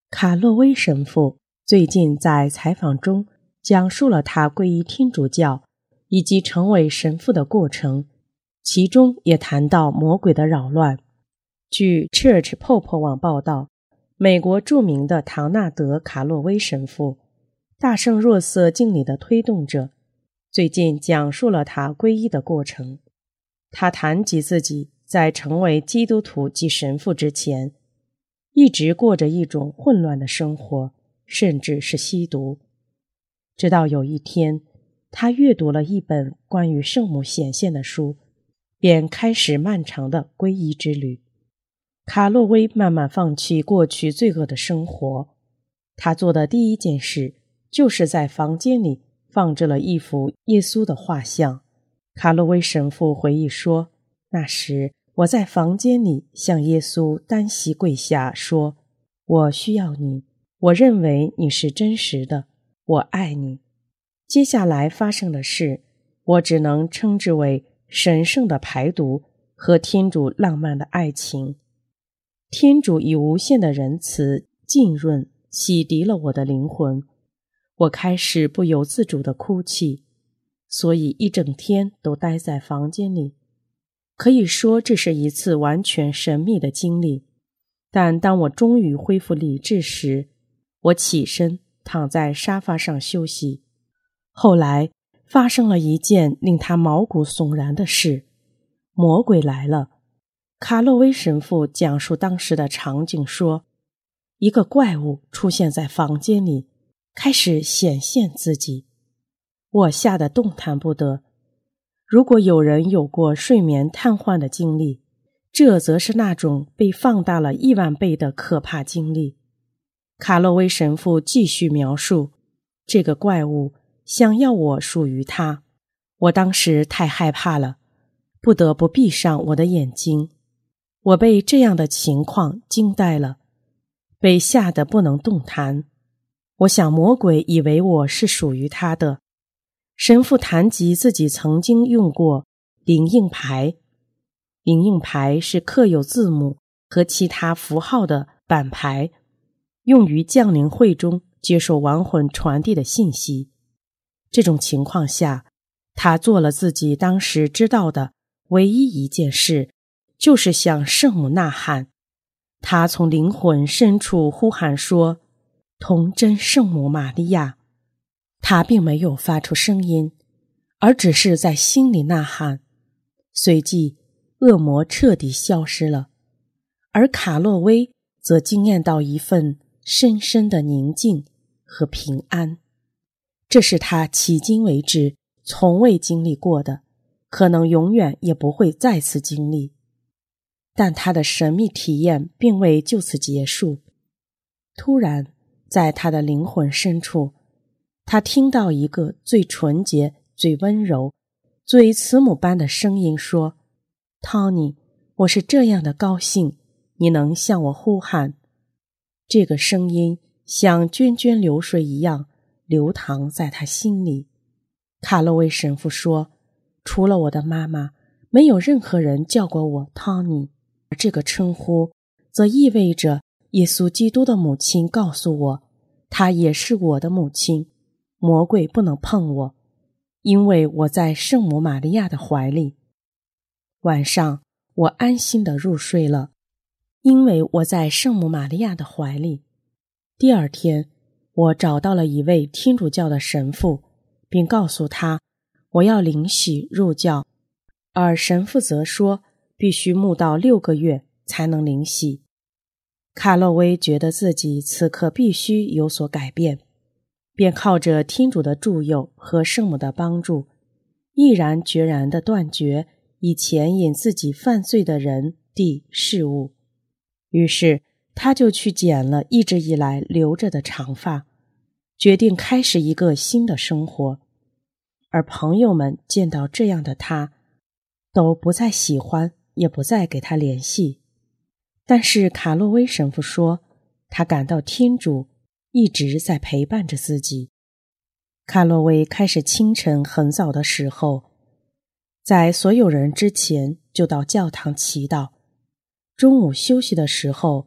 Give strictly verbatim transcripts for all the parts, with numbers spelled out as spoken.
卡洛威神父最近在采访中讲述了他皈依天主教以及成为神父的过程，其中也谈到魔鬼的扰乱。据 Church Pope 网报道，美国著名的唐纳德·卡洛威神父，大圣若瑟敬礼的推动者，最近讲述了他皈依的过程。他谈及自己在成为基督徒及神父之前，一直过着一种混乱的生活，甚至是吸毒。直到有一天，他阅读了一本关于圣母显现的书，便开始漫长的皈依之旅。卡洛威慢慢放弃过去罪恶的生活，他做的第一件事就是在房间里放置了一幅耶稣的画像。卡洛威神父回忆说，那时我在房间里向耶稣单膝跪下，说，我需要你，我认为你是真实的，我爱你。接下来发生的事，我只能称之为神圣的排毒和天主浪漫的爱情。天主以无限的仁慈浸润洗涤了我的灵魂，我开始不由自主地哭泣，所以一整天都待在房间里。可以说这是一次完全神秘的经历，但当我终于恢复理智时，我起身躺在沙发上休息。后来发生了一件令他毛骨悚然的事，魔鬼来了。卡洛威神父讲述当时的场景说，一个怪物出现在房间里，开始显现自己。我吓得动弹不得。如果有人有过睡眠瘫痪的经历，这则是那种被放大了亿万倍的可怕经历。卡洛威神父继续描述，这个怪物想要我属于他，我当时太害怕了，不得不闭上我的眼睛。我被这样的情况惊呆了，被吓得不能动弹。我想魔鬼以为我是属于他的。神父谈及自己曾经用过灵印牌，灵印牌是刻有字母和其他符号的板牌，用于降临会中接受亡魂传递的信息。这种情况下，他做了自己当时知道的唯一一件事，就是向圣母呐喊。他从灵魂深处呼喊说，童真圣母玛利亚。他并没有发出声音，而只是在心里呐喊。随即恶魔彻底消失了，而卡洛威则惊艳到一份深深的宁静和平安。这是他迄今为止从未经历过的，可能永远也不会再次经历。但他的神秘体验并未就此结束。突然，在他的灵魂深处，他听到一个最纯洁、最温柔、最慈母般的声音说，汤尼，我是这样的高兴，你能向我呼喊。这个声音像涓涓流水一样流淌在他心里。卡洛威神父说，除了我的妈妈，没有任何人叫过我汤尼。而这个称呼则意味着耶稣基督的母亲告诉我，她也是我的母亲，魔鬼不能碰我，因为我在圣母玛利亚的怀里。晚上我安心地入睡了，因为我在圣母玛利亚的怀里。第二天，我找到了一位天主教的神父，并告诉他我要领洗入教，而神父则说必须慕道六个月才能领洗。卡洛威觉得自己此刻必须有所改变，便靠着天主的助佑和圣母的帮助，毅然决然地断绝以前引自己犯罪的人、地、事物。于是他就去剪了一直以来留着的长发，决定开始一个新的生活。而朋友们见到这样的他，都不再喜欢，也不再给他联系。但是卡洛威神父说，他感到天主一直在陪伴着自己。卡洛威开始清晨很早的时候，在所有人之前就到教堂祈祷，中午休息的时候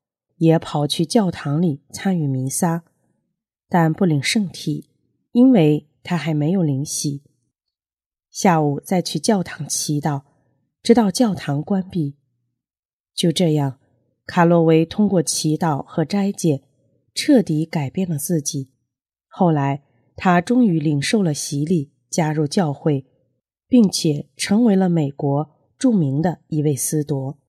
也跑去教堂里参与弥撒，但不领圣体，因为他还没有灵洗。下午再去教堂祈祷，直到教堂关闭。就这样，卡洛维通过祈祷和斋戒，彻底改变了自己。后来，他终于领受了洗礼，加入教会，并且成为了美国著名的一位司铎。